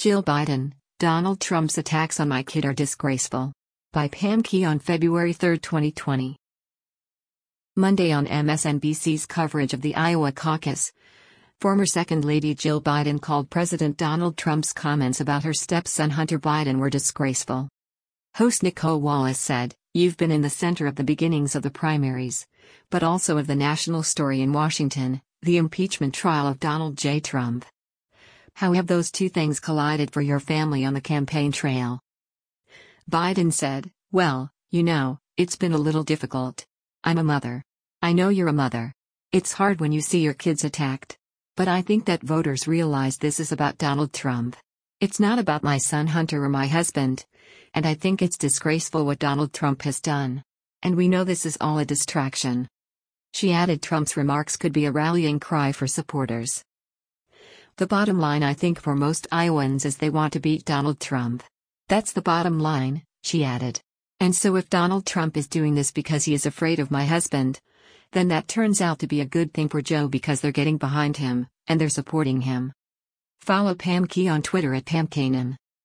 Jill Biden, Donald Trump's attacks on my kid are disgraceful. By Pam Key on February 3, 2020. Monday on MSNBC's coverage of the Iowa caucus, former Second Lady Jill Biden called President Donald Trump's comments about her stepson Hunter Biden were disgraceful. Host Nicole Wallace said, "You've been in the center of the beginnings of the primaries, but also of the national story in Washington, the impeachment trial of Donald J. Trump. How have those two things collided for your family on the campaign trail?" Biden said, "Well, it's been a little difficult. I'm a mother. I know you're a mother. It's hard when you see your kids attacked. But I think that voters realize this is about Donald Trump. It's not about my son Hunter or my husband. And I think it's disgraceful what Donald Trump has done. And we know this is all a distraction." She added Trump's remarks could be a rallying cry for supporters. "The bottom line I think for most Iowans is they want to beat Donald Trump. That's the bottom line," she added. "And so if Donald Trump is doing this because he is afraid of my husband, then that turns out to be a good thing for Joe because they're getting behind him, and they're supporting him." Follow Pam Key on Twitter at PamKanan.